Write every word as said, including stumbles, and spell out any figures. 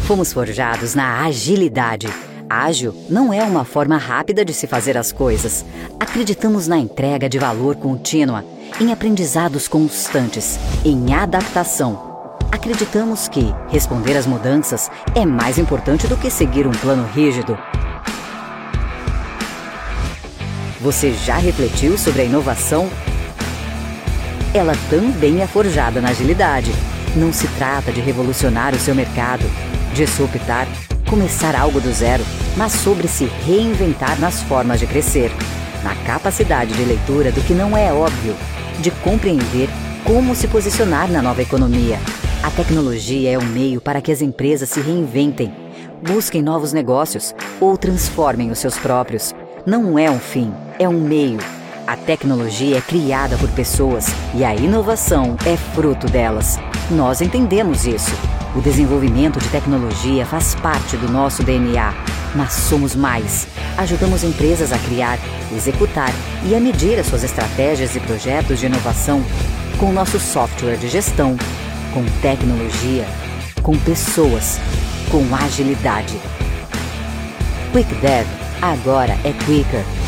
Fomos forjados na agilidade. Ágil não é uma forma rápida de se fazer as coisas. Acreditamos na entrega de valor contínua, em aprendizados constantes, em adaptação. Acreditamos que responder às mudanças é mais importante do que seguir um plano rígido. Você já refletiu sobre a inovação? Ela também é forjada na agilidade. Não se trata de revolucionar o seu mercado, disruptar, começar algo do zero, mas sobre se reinventar nas formas de crescer, na capacidade de leitura do que não é óbvio, de compreender como se posicionar na nova economia. A tecnologia é um meio para que as empresas se reinventem, busquem novos negócios ou transformem os seus próprios. Não é um fim, é um meio. A tecnologia é criada por pessoas e a inovação é fruto delas. Nós entendemos isso. O desenvolvimento de tecnologia faz parte do nosso D N A, mas somos mais. Ajudamos empresas a criar, executar e a medir as suas estratégias e projetos de inovação com nosso software de gestão, com tecnologia, com pessoas, com agilidade. QuickDev agora é Quicker.